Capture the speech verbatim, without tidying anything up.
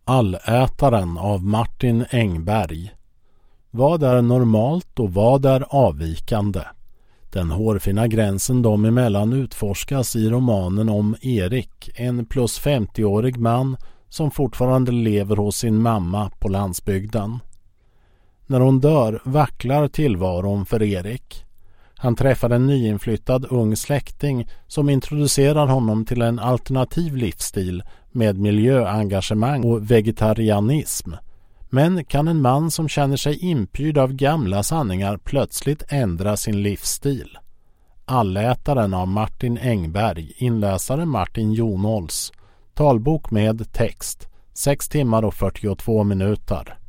Allätaren av Martin Engberg. Vad är normalt och vad är avvikande? Den hårfina gränsen dem emellan utforskas i romanen om Erik, en plus femtio-årig man som fortfarande lever hos sin mamma på landsbygden. När hon dör vacklar tillvaron för Erik. Han träffar en nyinflyttad ung släkting som introducerar honom till en alternativ livsstil med miljöengagemang och vegetarianism. Men kan en man som känner sig inpyrd av gamla sanningar plötsligt ändra sin livsstil? Allätaren av Martin Engberg, inläsare Martin Jonåls. Talbok med text, sex timmar och fyrtiotvå minuter.